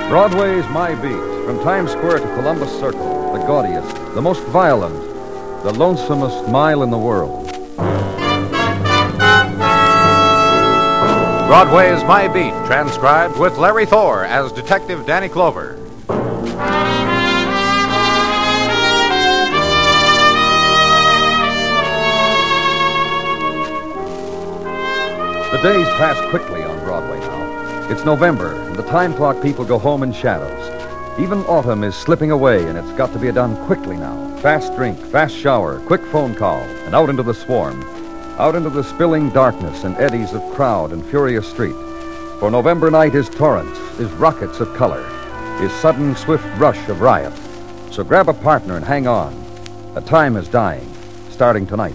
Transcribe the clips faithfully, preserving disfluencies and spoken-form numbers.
Broadway's My Beat, from Times Square to Columbus Circle, the gaudiest, the most violent, the lonesomest mile in the world. Broadway's My Beat, transcribed with Larry Thor as Detective Danny Clover. The days pass quickly on Broadway now. It's November, and the time clock people go home in shadows. Even autumn is slipping away, and it's got to be done quickly now. Fast drink, fast shower, quick phone call, and out into the swarm. Out into the spilling darkness and eddies of crowd and furious street. For November night is torrents, is rockets of color, is sudden, swift rush of riot. So grab a partner and hang on. A time is dying, starting tonight.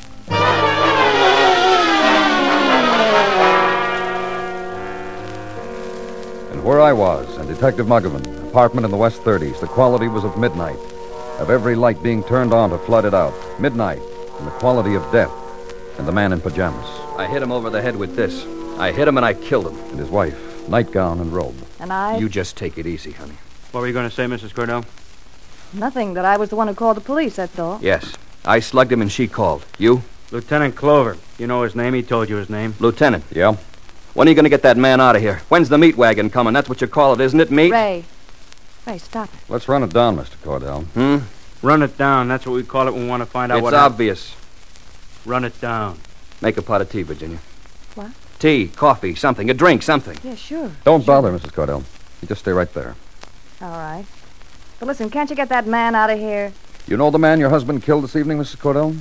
Where I was, and Detective Muggavan, apartment in the West thirties, the quality was of midnight, of every light being turned on to flood it out. Midnight, and the quality of death, and the man in pajamas. I hit him over the head with this. I hit him and I killed him. And his wife, nightgown and robe. And I... You just take it easy, honey. What were you going to say, Missus Cordell? Nothing, that I was the one who called the police, that's all. Yes. I slugged him and she called. You? Lieutenant Clover. You know his name? He told you his name. Lieutenant. Yeah? When are you going to get that man out of here? When's the meat wagon coming? That's what you call it, isn't it, meat? Ray. Ray, stop it. Let's run it down, Mister Cordell. Hmm? Run it down. That's what we call it when we want to find out It's what... It's obvious. Happened. Run it down. Make a pot of tea, Virginia. What? Tea, coffee, something. A drink, something. Yeah, sure. Don't sure. bother, Missus Cordell. You just stay right there. All right. But listen, can't you get that man out of here? You know the man your husband killed this evening, Missus Cordell?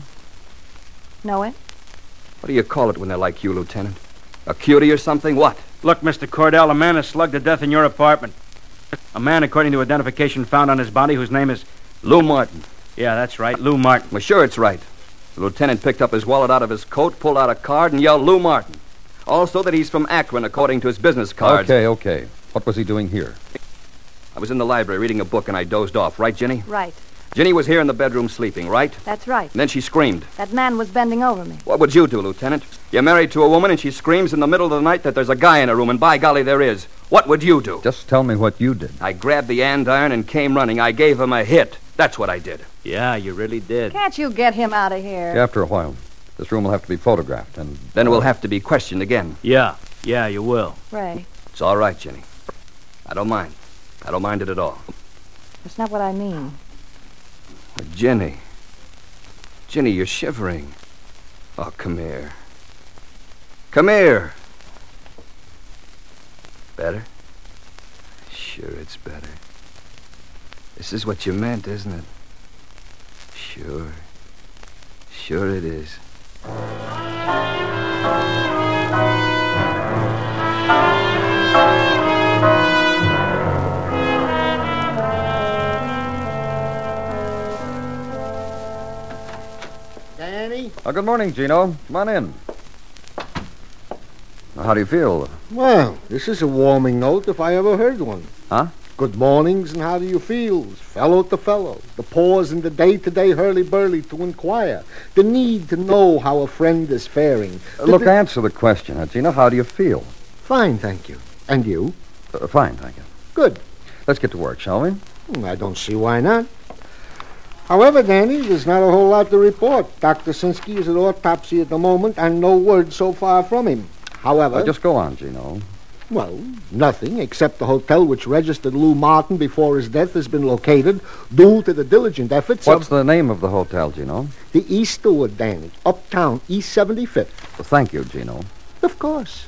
Know it? What do you call it when they're like you, Lieutenant? A cutie or something? What? Look, Mister Cordell, a man is slugged to death in your apartment. A man, according to identification found on his body, whose name is... Lou Martin. Yeah, that's right, Lou Martin. Well, sure it's right. The lieutenant picked up his wallet out of his coat, pulled out a card, and yelled, Lou Martin. Also that he's from Akron, according to his business cards. Okay, okay. What was he doing here? I was in the library reading a book, and I dozed off. Right, Ginny? Right. Ginny was here in the bedroom sleeping, right? That's right. And then she screamed. That man was bending over me. What would you do, Lieutenant? You're married to a woman, and she screams in the middle of the night that there's a guy in her room, and by golly, there is. What would you do? Just tell me what you did. I grabbed the andiron and came running. I gave him a hit. That's what I did. Yeah, you really did. Can't you get him out of here? After a while. This room will have to be photographed, and... Then we'll have to be questioned again. Yeah, yeah, you will. Ray. It's all right, Ginny. I don't mind. I don't mind it at all. That's not what I mean. But Ginny. Ginny, you're shivering. Oh, come here. Come here. Better? Sure, it's better. This is what you meant, isn't it? Sure. Sure it is. Danny? Oh, good morning, Gino. Come on in. How do you feel? Well, this is a warming note if I ever heard one. Huh? Good mornings and how do you feel? Fellow to fellow. The pause in the day-to-day hurly-burly to inquire. The need to know how a friend is faring. Uh, look, the... answer the question, huh, Gino. How do you feel? Fine, thank you. And you? Uh, fine, thank you. Good. Let's get to work, shall we? I don't see why not. However, Danny, there's not a whole lot to report. Doctor Sinsky is at autopsy at the moment, and no word so far from him. However... Uh, just go on, Gino. Well, nothing, except the hotel which registered Lou Martin before his death has been located due to the diligent efforts What's of... the name of the hotel, Gino? The Easterwood, Danny. Uptown, East seventy-fifth. Well, thank you, Gino. Of course.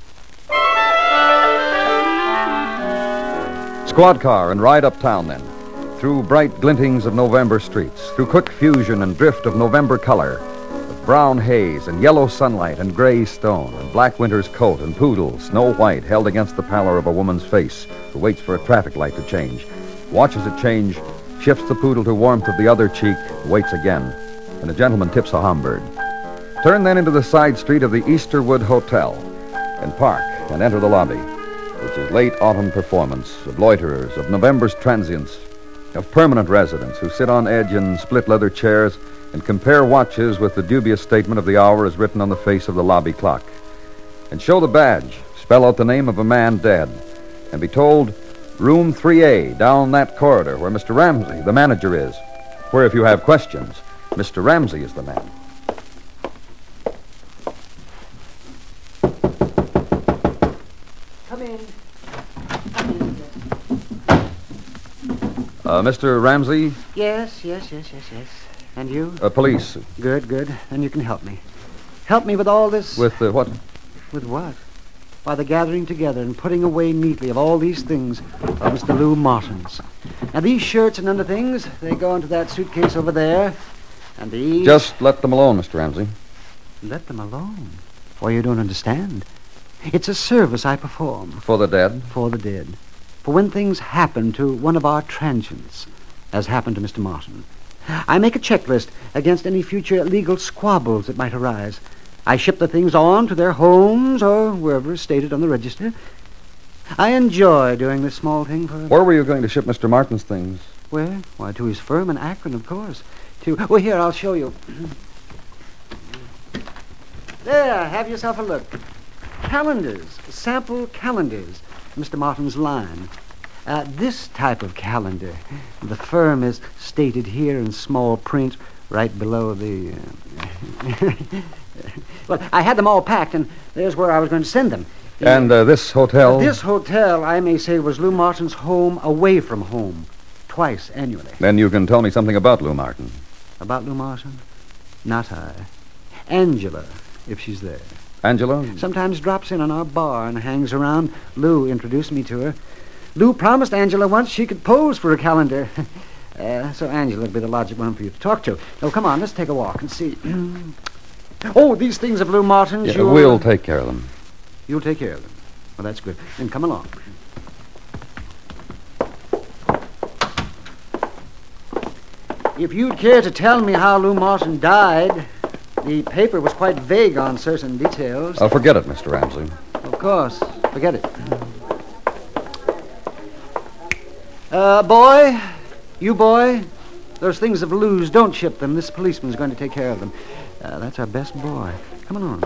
Squad car and ride uptown, then. Through bright glintings of November streets, through quick fusion and drift of November color, of brown haze and yellow sunlight and gray stone, and black winter's coat and poodle, snow white, held against the pallor of a woman's face who waits for a traffic light to change, watches it change, shifts the poodle to warmth of the other cheek, waits again, and a gentleman tips a Homburg. Turn then into the side street of the Easterwood Hotel and park and enter the lobby, which is late autumn performance of loiterers, of November's transients, of permanent residents who sit on edge in split leather chairs and compare watches with the dubious statement of the hour as written on the face of the lobby clock, and show the badge, spell out the name of a man dead, and be told Room three A, down that corridor where Mister Ramsey, the manager, is. Where, if you have questions, Mister Ramsey is the man. Come in. Come in. Uh, Mister Ramsey? Yes, yes, yes, yes, yes. And you? Uh, police. Good, good. Then you can help me. Help me with all this... With uh, what? With what? By the gathering together and putting away neatly of all these things of Mister Lou Martin's. Now, these shirts and underthings, they go into that suitcase over there. And these... Just let them alone, Mister Ramsey. Let them alone? Why, you don't understand. It's a service I perform. For the dead? For the dead. For when things happen to one of our transients, as happened to Mister Martin. I make a checklist against any future legal squabbles that might arise. I ship the things on to their homes or wherever is stated on the register. I enjoy doing this small thing for... Where were you going to ship Mister Martin's things? Where? Why, to his firm in Akron, of course. To... Well, here, I'll show you. There, have yourself a look. Calendars, sample calendars. Mister Martin's line. Uh, this type of calendar, the firm is stated here in small print right below the... Uh, well, I had them all packed, and there's where I was going to send them. The, and uh, this hotel? This hotel, I may say, was Lou Martin's home away from home, twice annually. Then you can tell me something about Lou Martin. About Lou Martin? Not I. Angela, if she's there. Angela? Sometimes drops in on our bar and hangs around. Lou introduced me to her. Lou promised Angela once she could pose for a calendar. uh, so Angela would be the logic one for you to talk to. Oh, come on, let's take a walk and see. Oh, these things of Lou Martin's. Yeah, we'll take care of them. You'll take care of them. Well, that's good. Then come along. If you'd care to tell me how Lou Martin died, the paper was quite vague on certain details. Oh, forget it, Mister Ramsey. Of course. Forget it. Uh, boy, you boy, those things of Lou's, don't ship them. This policeman's going to take care of them. Uh, that's our best boy. Come on.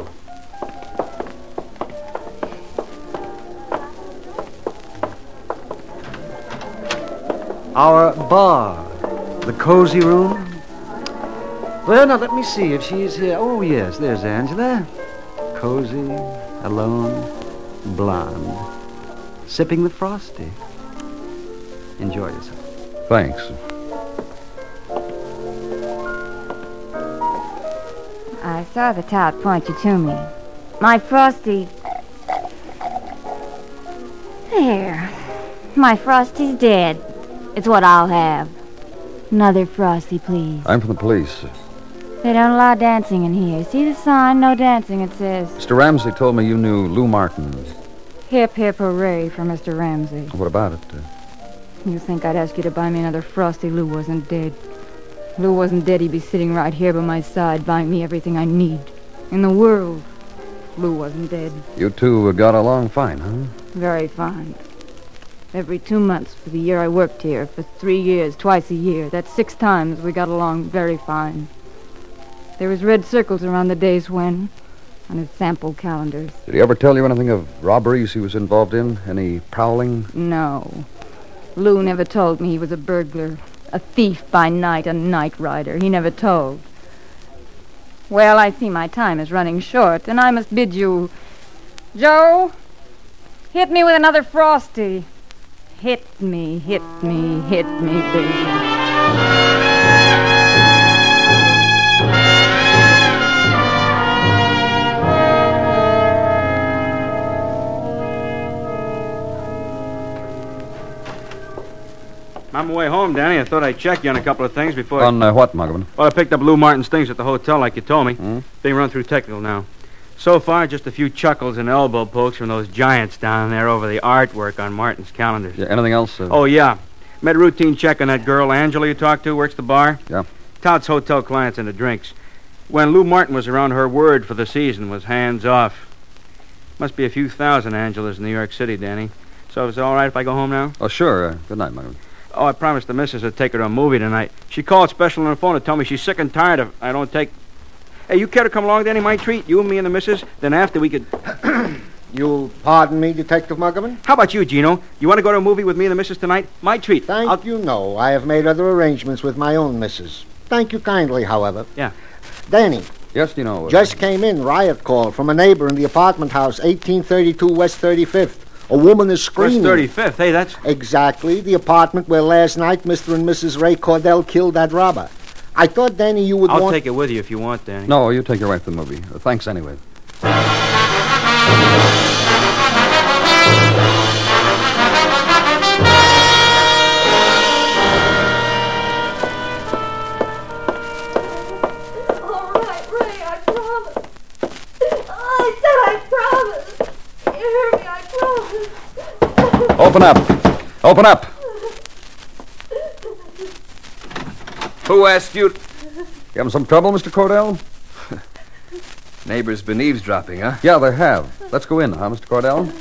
Our bar, the cozy room. Well, now let me see if she's here. Oh, yes, there's Angela. Cozy, alone, blonde, sipping the frosty. Enjoy yourself. Thanks. I saw the tout point you to me. My Frosty... There. My Frosty's dead. It's what I'll have. Another Frosty, please. I'm from the police. They don't allow dancing in here. See the sign? No dancing, it says. Mister Ramsey told me you knew Lou Martin. Hip, hip, hooray for Mister Ramsey. What about it? Uh, You think I'd ask you to buy me another Frosty? Lou wasn't dead. Lou wasn't dead, he'd be sitting right here by my side, buying me everything I need. In the world. Lou wasn't dead. you two got along fine, huh? Very fine. Every two months for the year I worked here, for three years, twice a year. That's six times we got along very fine. There was red circles around the days when, on his sample calendars. Did he ever tell you anything of robberies he was involved in? Any prowling? No. Lou never told me he was a burglar, a thief by night, a night rider. He never told. Well, I see my time is running short, and I must bid you... Joe, hit me with another Frosty. Hit me, hit me, hit me, baby. On my way home, Danny, I thought I'd check you on a couple of things before... On uh, what, Muggavan? Well, I picked up Lou Martin's things at the hotel like you told me. Hmm? Being run through technical now. So far, just a few chuckles and elbow pokes from those giants down there over the artwork on Martin's calendars. Yeah, anything else? Uh... Oh, yeah. Made a routine check on that girl, Angela, you talked to, works the bar. Yeah. Touts hotel clients and the drinks. When Lou Martin was around, her word for the season was hands off. Must be a few thousand Angelas in New York City, Danny. So is it all right if I go home now? Oh, sure. Uh, good night, Muggavan. Oh, I promised the missus to take her to a movie tonight. She called special on the phone to tell me she's sick and tired of... I don't take... Hey, you care to come along, Danny? My treat. You and me and the missus. Then after we could... You'll pardon me, Detective Muggerman? How about you, Gino? You want to go to a movie with me and the missus tonight? My treat. Thank I'll... you, no. I have made other arrangements with my own missus. Thank you kindly, however. Yeah. Danny. Yes, you know. Just came in, riot call from a neighbor in the apartment house, eighteen thirty-two West thirty-fifth. A woman is screaming. West thirty-fifth, hey, that's... Exactly, the apartment where last night Mister and Missus Ray Cordell killed that robber. I thought, Danny, you would I'll want... take it with you if you want, Danny. No, you take your wife to the movie. Uh, thanks anyway. Open up. Open up. Who asked you... You having some trouble, Mister Cordell? Neighbors been eavesdropping, huh? Yeah, they have. Let's go in, huh, Mister Cordell?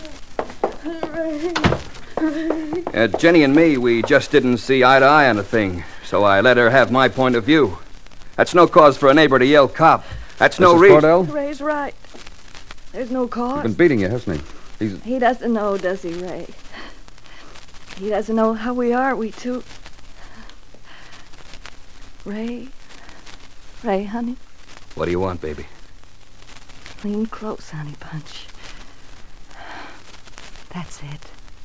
Uh, Jenny and me, we just didn't see eye to eye on a thing, so I let her have my point of view. That's no cause for a neighbor to yell cop. That's no Missus reason... Cordell? Ray's right. There's no cause. He's been beating you, hasn't he? He's... He doesn't know, does he, Ray? He doesn't know how we are, we two. Ray? Ray, honey? What do you want, baby? Lean close, honey bunch. That's it.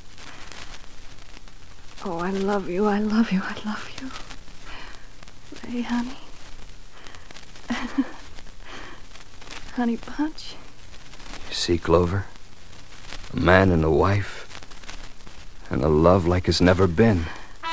Oh, I love you, I love you, I love you. Ray, honey. Honey bunch. You see, Clover? A man and a wife. And a love like has never been.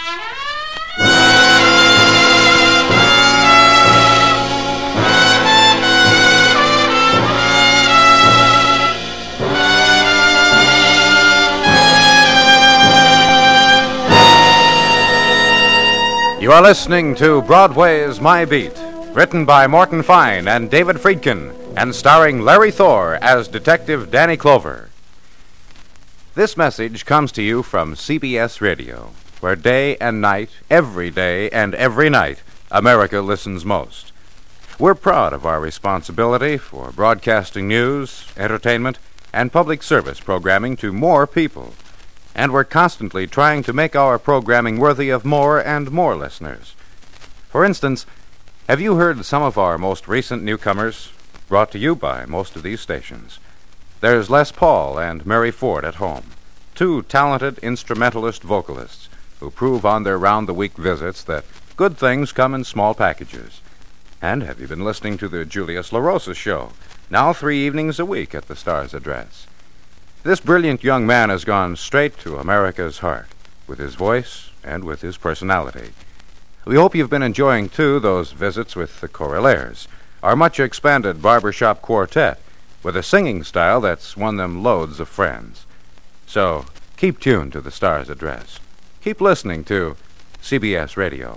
You are listening to Broadway's My Beat, written by Morton Fine and David Friedkin, and starring Larry Thor as Detective Danny Clover. This message comes to you from C B S Radio, where day and night, every day and every night, America listens most. We're proud of our responsibility for broadcasting news, entertainment, and public service programming to more people. And we're constantly trying to make our programming worthy of more and more listeners. For instance, have you heard some of our most recent newcomers, brought to you by most of these stations? There's Les Paul and Mary Ford at home, two talented instrumentalist vocalists who prove on their round-the-week visits that good things come in small packages. And have you been listening to the Julius LaRosa Show, now three evenings a week at the Star's Address? This brilliant young man has gone straight to America's heart, with his voice and with his personality. We hope you've been enjoying, too, those visits with the Correlaires, our much-expanded barbershop quartet, with a singing style that's won them loads of friends. So, keep tuned to the Star's Address. Keep listening to C B S Radio.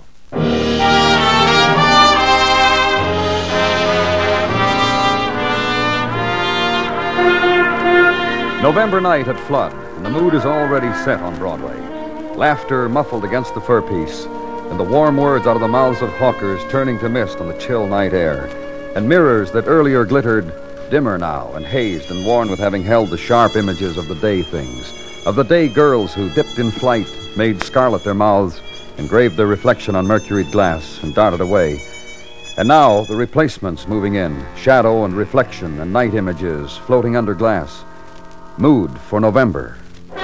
November night at flood, and the mood is already set on Broadway. Laughter muffled against the fur piece, and the warm words out of the mouths of hawkers turning to mist on the chill night air, and mirrors that earlier glittered dimmer now and hazed and worn with having held the sharp images of the day things, of the day girls who dipped in flight, made scarlet their mouths, engraved their reflection on mercuried glass, and darted away. And now the replacements moving in, shadow and reflection and night images floating under glass. Mood for November.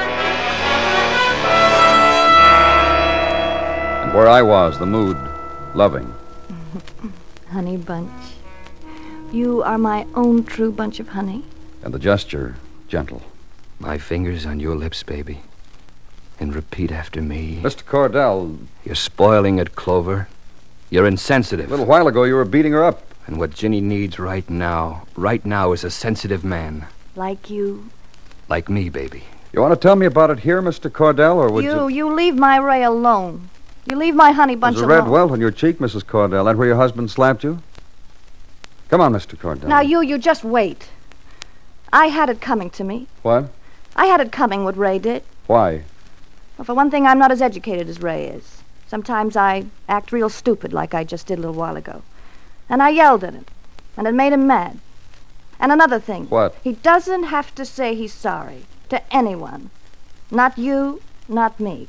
And where I was, the mood, loving. Honey bunch. You are my own true bunch of honey. And the gesture, gentle. My fingers on your lips, baby. And repeat after me. Mister Cordell. You're spoiling it, Clover. You're insensitive. A little while ago, you were beating her up. And what Ginny needs right now, right now, is a sensitive man. Like you. Like me, baby. You want to tell me about it here, Mister Cordell, or would you... you... You leave my Ray alone. You leave my honey bunch There's a alone. red welt on your cheek, Missus Cordell. That where your husband slapped you? Come on, Mister Cordell. Now, you, you just wait. I had it coming to me. What? I had it coming, what Ray did. Why? Well, for one thing, I'm not as educated as Ray is. Sometimes I act real stupid like I just did a little while ago. And I yelled at him. And it made him mad. And another thing. What? He doesn't have to say he's sorry to anyone. Not you, not me.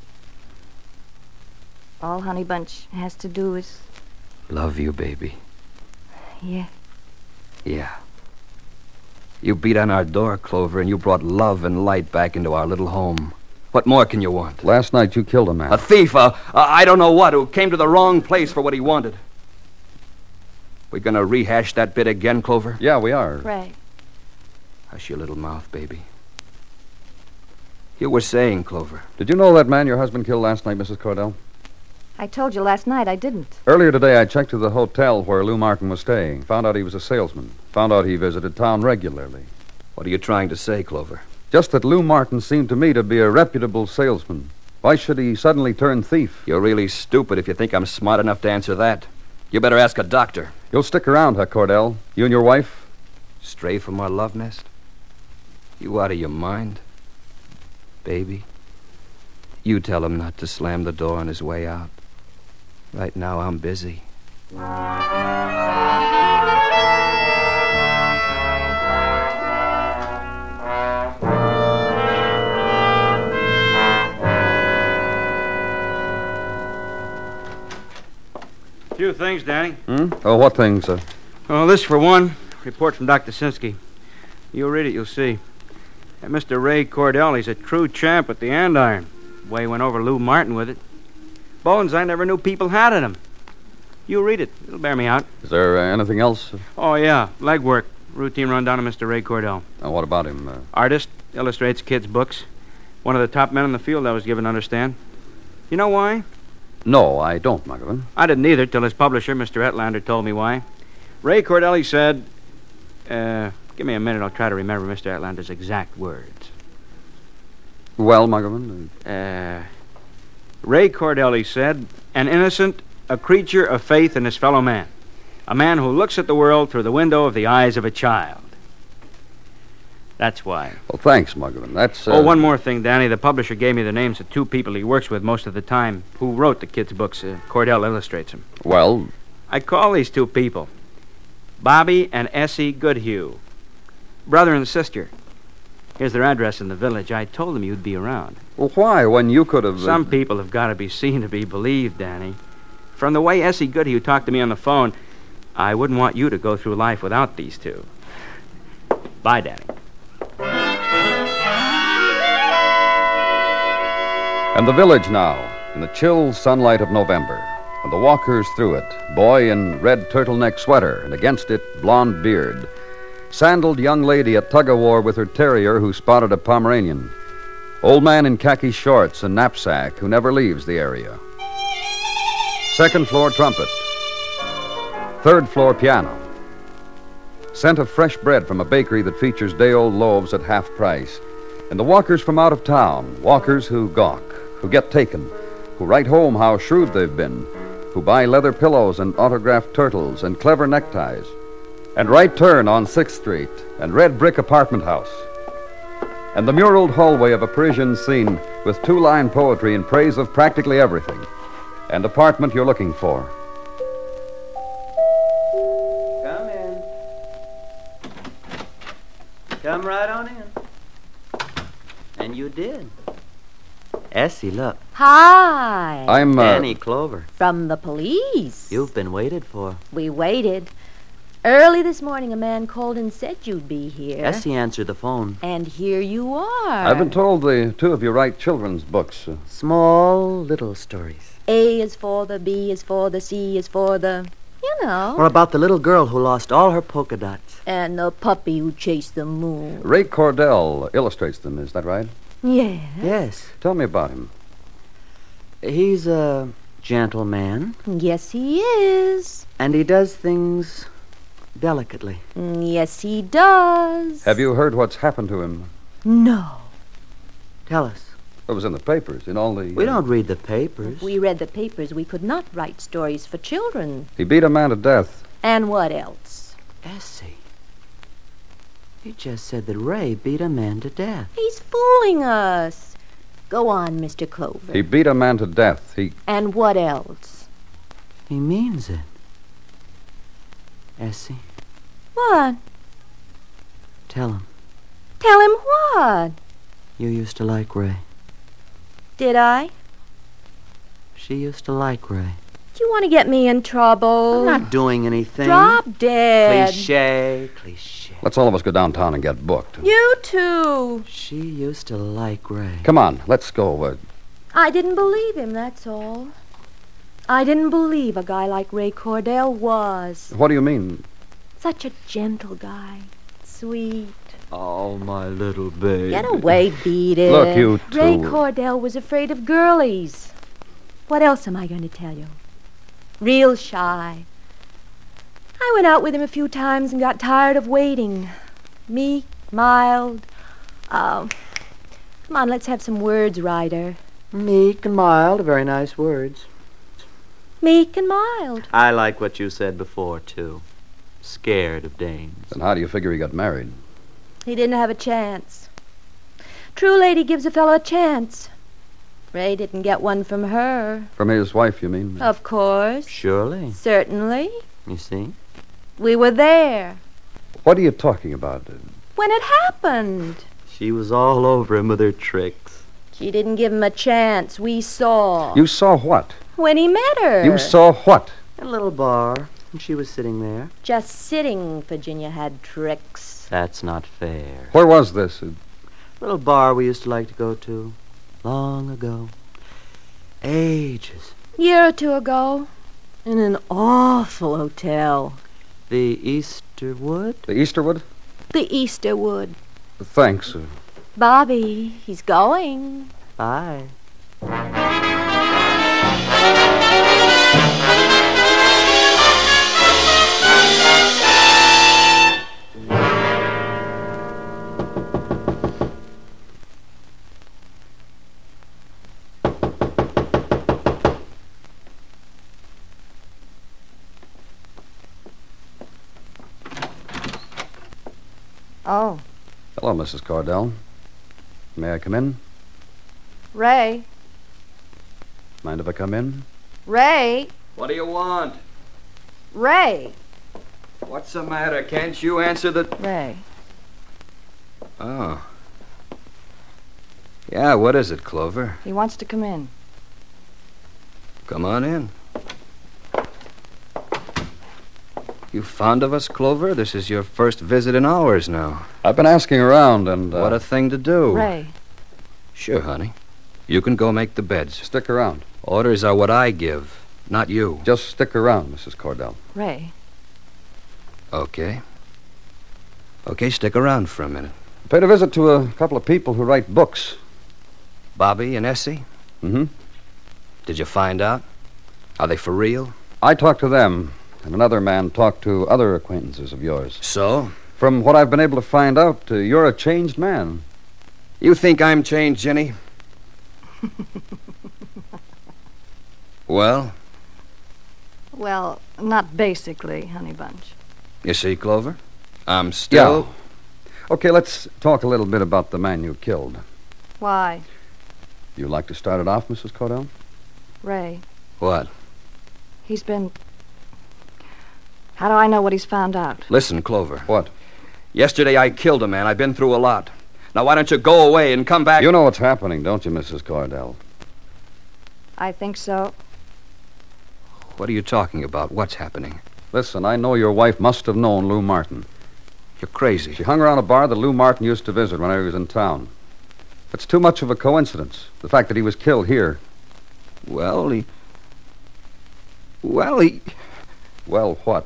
All Honey Bunch has to do is... Love you, baby. Yeah. Yeah. You beat on our door, Clover, and you brought love and light back into our little home. What more can you want? Last night you killed a man. A thief, a, a I don't know what, who came to the wrong place for what he wanted. We gonna rehash that bit again, Clover? Yeah, we are. Ray. Hush your little mouth, baby. You were saying, Clover. Did you know that man your husband killed last night, Missus Cordell? I told you last night I didn't. Earlier today, I checked to the hotel where Lou Martin was staying. Found out he was a salesman. Found out he visited town regularly. What are you trying to say, Clover? Just that Lou Martin seemed to me to be a reputable salesman. Why should he suddenly turn thief? You're really stupid if you think I'm smart enough to answer that. You better ask a doctor. You'll stick around, huh, Cordell? You and your wife? Stray from our love nest? You out of your mind? Baby? You tell him not to slam the door on his way out. Right now, I'm busy. A few things, Danny. Hmm? Oh, what things, sir? Oh, this for one. Report from Doctor Sinsky. You'll read it, you'll see. That Mister Ray Cordell, he's a true champ at the andiron. The way he went over Lou Martin with it. Bones I never knew people had in him. You read it. It'll bear me out. Is there uh, anything else? Oh, yeah. Legwork. Routine rundown of Mister Ray Cordell. Uh, what about him? Uh, Artist. Illustrates kids' books. One of the top men in the field, I was given to understand. You know why? no, I don't, Muggavan. I didn't either till his publisher, Mister Etlander, told me why. Ray Cordell, he said... Uh, give me a minute. I'll try to remember Mister Etlander's exact words. Well, Muggavan? Uh, Ray Cordell, he said, an innocent, a creature of faith in his fellow man. A man who looks at the world through the window of the eyes of a child. That's why. Well, thanks, Muggavan. That's, uh... Oh, one more thing, Danny. The publisher gave me the names of two people he works with most of the time who wrote the kids' books. Uh, Cordell illustrates them. Well... I call these two people Bobby and Essie Goodhue. Brother and sister. Here's their address in the village. I told them you'd be around. Well, why, when you could have... Uh... Some people have got to be seen to be believed, Danny. From the way Essie Goodhue talked to me on the phone, I wouldn't want you to go through life without these two. Bye, Danny. And the village now, in the chill sunlight of November, and the walkers through it, boy in red turtleneck sweater, and against it, blonde beard. Sandaled young lady at tug-of-war with her terrier who spotted a Pomeranian. Old man in khaki shorts and knapsack who never leaves the area. Second floor trumpet. Third floor piano. Scent of fresh bread from a bakery that features day-old loaves at half price. And the walkers from out of town, walkers who gawk, who get taken, who write home how shrewd they've been, who buy leather pillows and autographed turtles and clever neckties, and right turn on sixth Street and red brick apartment house, and the muraled hallway of a Parisian scene with two-line poetry in praise of practically everything, and apartment you're looking for. Come in. Come right on in. And you did. Essie, look. Hi. I'm, uh... Danny Clover. From the police. You've been waited for. We waited. Early this morning, a man called and said you'd be here. Essie answered the phone. And here you are. I've been told the two of you write children's books. Uh, Small, little stories. A is for the, B is for the, C is for the... You know. Or about the little girl who lost all her polka dots. And the puppy who chased the moon. Ray Cordell illustrates them, is that right? Yeah. Yes. Tell me about him. He's a gentleman. Yes, he is. And he does things delicately. Yes, he does. Have you heard what's happened to him? No. Tell us. It was in the papers, in all the... We uh, don't read the papers. If we read the papers, we could not write stories for children. He beat a man to death. And what else? Essie. He just said that Ray beat a man to death. He's fooling us. Go on, Mister Clover. He beat a man to death. He... And what else? He means it. Essie. What? Tell him. Tell him what? You used to like Ray. Did I? She used to like Ray. Do you want to get me in trouble? I'm not doing anything. Drop dead. Cliche, cliche. Let's all of us go downtown and get booked. You too. She used to like Ray. Come on, let's go. Uh, I didn't believe him, that's all. I didn't believe a guy like Ray Cordell was. what do you mean? Such a gentle guy. Sweet. Oh, my little baby. Get away, beat it. Look, you two. Ray Cordell was afraid of girlies. What else am I going to tell you? Real shy. I went out with him a few times and got tired of waiting. Meek, mild. Oh, come on, let's have some words, Ryder. Meek and mild are very nice words. Meek and mild. I like what you said before, too. Scared of dames. Then how do you figure he got married? He didn't have a chance. True lady gives a fellow a chance. Ray didn't get one from her. From his wife, you mean? Of course. Surely. Certainly. You see? We were there. What are you talking about? When it happened. She was all over him with her tricks. She didn't give him a chance. We saw. You saw what? When he met her. You saw what? At a little bar, and she was sitting there. Just sitting, Virginia had tricks. That's not fair. Where was this? A little bar we used to like to go to. Long ago. Ages. Year or two ago. In an awful hotel. The Easterwood? The Easterwood? The Easterwood. Thanks. Bobby, he's going. Bye. Oh, Hello, Missus Cordell. May I come in? Ray. Mind if I come in? Ray! What do you want? Ray. What's the matter? Can't you answer the... Ray. Oh. Yeah, what is it, Clover? He wants to come in. Come on in. You fond of us, Clover? This is your first visit in hours now. I've been asking around and... Uh, What a thing to do. Ray. Sure, honey. You can go make the beds. Stick around. Orders are what I give, not you. Just stick around, Missus Cordell. Ray. Okay. Okay, stick around for a minute. I paid a visit to a couple of people who write books. Bobby and Essie? Mm-hmm. Did you find out? Are they for real? I talked to them, and another man talked to other acquaintances of yours. So? From what I've been able to find out, uh, you're a changed man. You think I'm changed, Jenny? Well? Well, not basically, Honey Bunch. You see, Clover? I'm still... Yeah. Okay, let's talk a little bit about the man you killed. Why? You'd like to start it off, Missus Cordell? Ray. What? He's been... How do I know what he's found out? Listen, Clover. What? Yesterday I killed a man. I've been through a lot. Now why don't you go away and come back... You know what's happening, don't you, Missus Cordell? I think so. What are you talking about? What's happening? Listen, I know your wife must have known Lou Martin. You're crazy. She hung around a bar that Lou Martin used to visit when I was in town. It's too much of a coincidence, the fact that he was killed here. Well, he... Well, he... Well, what?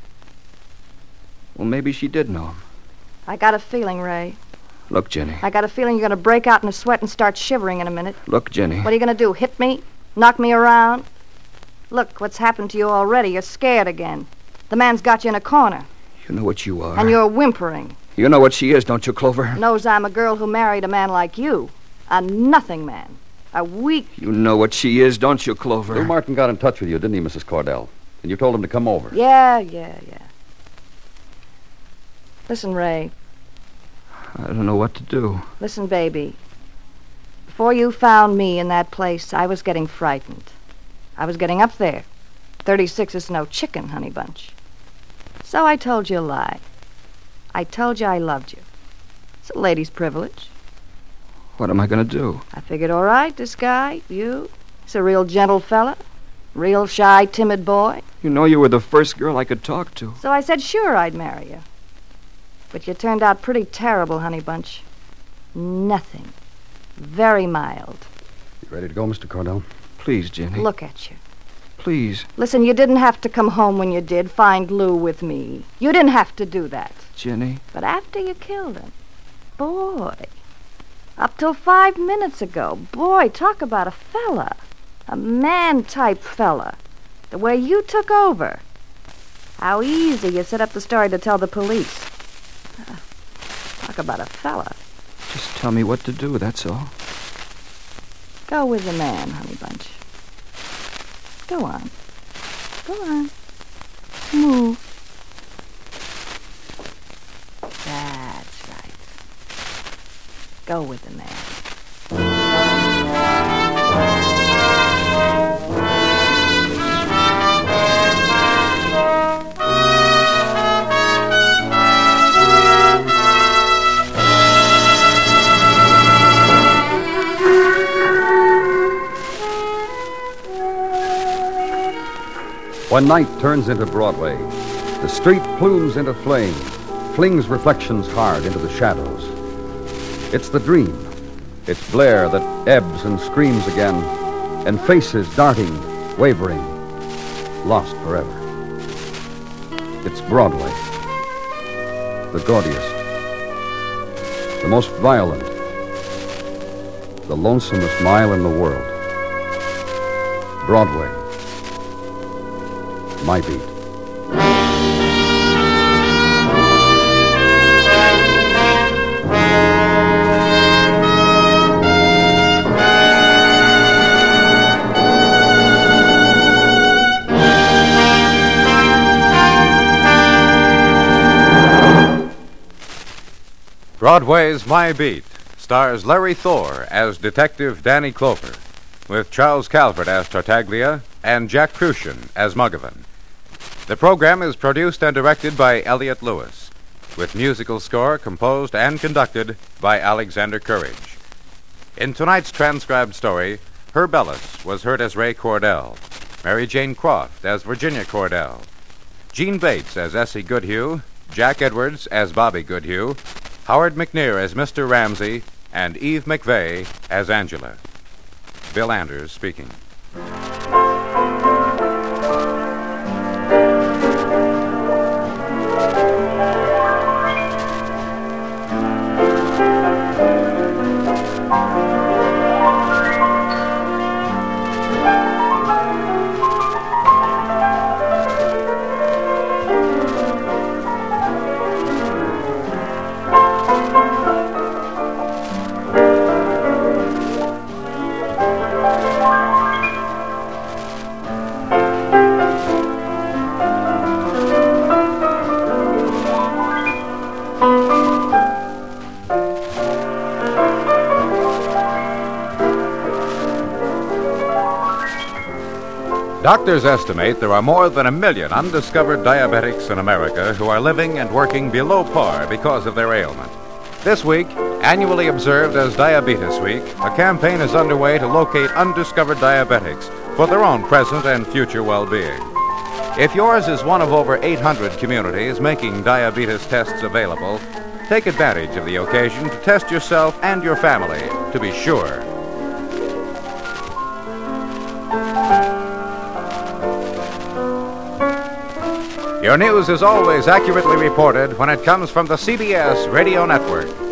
Well, maybe she did know him. I got a feeling, Ray. Look, Jenny. I got a feeling you're going to break out in a sweat and start shivering in a minute. Look, Jenny. What are you going to do, hit me? Knock me around? Look, what's happened to you already. You're scared again. The man's got you in a corner. You know what you are. And you're whimpering. You know what she is, don't you, Clover? Knows I'm a girl who married a man like you. A nothing man. A weak... You know what she is, don't you, Clover? Lou Martin got in touch with you, didn't he, Missus Cordell? And you told him to come over. Yeah, yeah, yeah. Listen, Ray. I don't know what to do. Listen, baby. Before you found me in that place, I was getting frightened. I was getting up there. thirty-six is no chicken, Honey Bunch. So I told you a lie. I told you I loved you. It's a lady's privilege. What am I going to do? I figured, all right, this guy, you, he's a real gentle fella. Real shy, timid boy. You know you were the first girl I could talk to. So I said, sure, I'd marry you. But you turned out pretty terrible, honey bunch. Nothing. Very mild. You ready to go, Mister Cordell? Please, Jenny. Look at you. Please. Listen, you didn't have to come home when you did, find Lou with me. You didn't have to do that. Jenny. But after you killed him, boy, up till five minutes ago, boy, talk about a fella. A man-type fella. The way you took over. How easy you set up the story to tell the police. Uh, talk about a fella. Just tell me what to do, that's all. Go with the man, honey bunch. Go on. Go on. Move. That's right. Go with the man. When night turns into Broadway, the street plumes into flame, flings reflections hard into the shadows. It's the dream. It's Blair that ebbs and screams again, and faces darting, wavering, lost forever. It's Broadway, the gaudiest, the most violent, the lonesomest mile in the world. Broadway. My beat. Broadway's My Beat stars Larry Thor as Detective Danny Clover, with Charles Calvert as Tartaglia and Jack Crucian as Muggavan. The program is produced and directed by Elliott Lewis, with musical score composed and conducted by Alexander Courage. In tonight's transcribed story, Herb Ellis was heard as Ray Cordell, Mary Jane Croft as Virginia Cordell, Gene Bates as Essie Goodhue, Jack Edwards as Bobby Goodhue, Howard McNear as Mister Ramsey, and Eve McVeigh as Angela. Bill Anders speaking. Doctors estimate there are more than a million undiscovered diabetics in America who are living and working below par because of their ailment. This week, annually observed as Diabetes Week, a campaign is underway to locate undiscovered diabetics for their own present and future well-being. If yours is one of over eight hundred communities making diabetes tests available, take advantage of the occasion to test yourself and your family to be sure. Your news is always accurately reported when it comes from the C B S Radio Network.